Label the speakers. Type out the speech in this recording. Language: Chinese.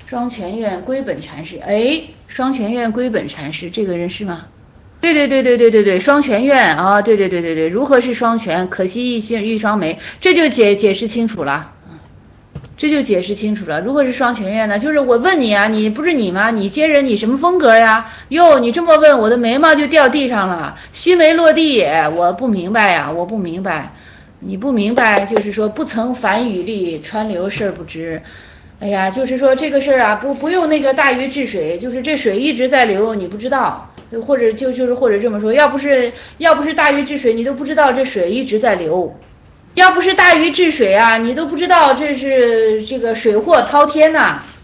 Speaker 1: 双泉院归本禅师，哎，双泉院归本禅师这个人是吗？对，双泉院啊，对，如何是双泉？可惜一心一双眉，这就解释清楚了。这就解释清楚了，如何是双泉院呢？就是我问你啊，你不是你吗？你接人你什么风格呀？哟，你这么问，我的眉毛就掉地上了，须眉落地也，我不明白呀，我不明白。你不明白，就是说不曾反雨力，川流事不知。哎呀，就是说这个事儿啊，不用那个大禹治水，就是这水一直在流，你不知道，或者或者这么说，要不是大禹治水，你都不知道这水一直在流。要不是大禹治水啊，你都不知道这是这个水祸滔天呐。